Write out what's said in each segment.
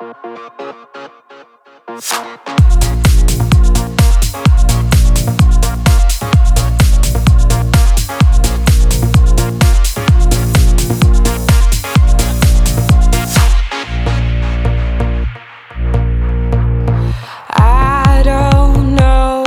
I don't know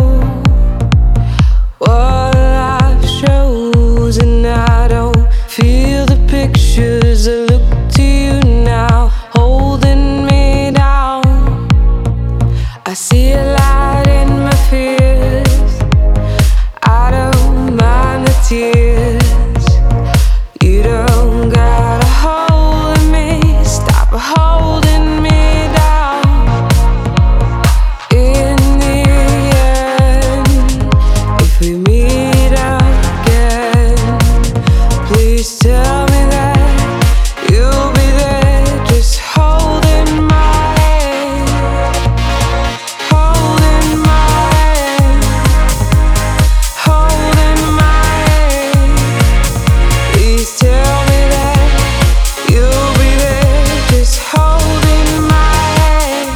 what life shows, and I don't feel the pictures that look to you now, holding me down. I see a light in my fears. I don't mind the tears. You don't gotta hold me, stop holding me down. In the end, if we meet again, please tell me that you'll be there, just holding my hand, holding my hand, holding my hand. Please tell me that you'll be there, just holding my hand.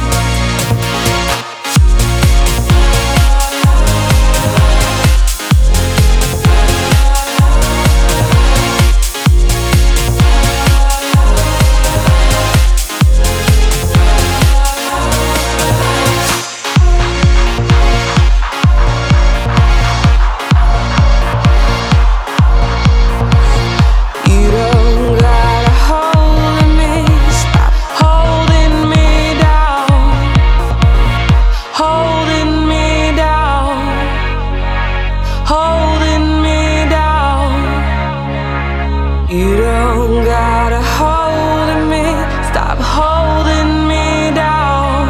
You don't gotta hold me, stop holding me down, holding me down, holding me down. You don't gotta hold me, stop holding me down.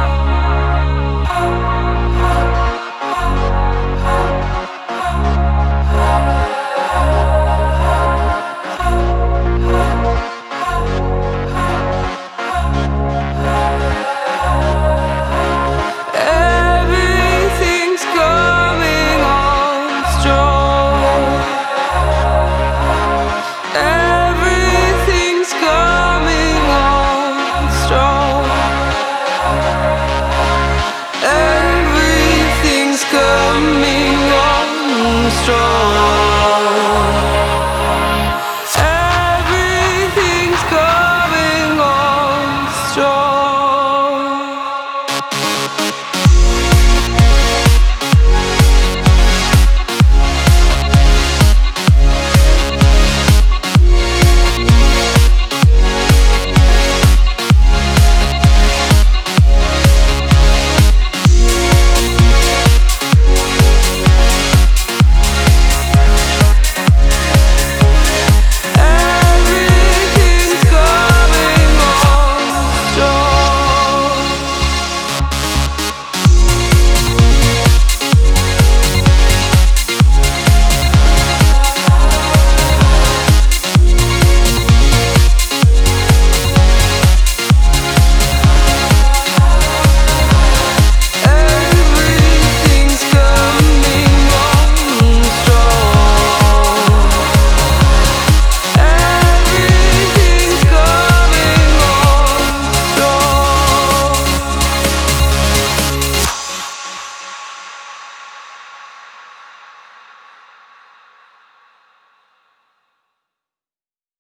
Everything's coming on strong. Everything's coming on strong. Everything's coming on strong.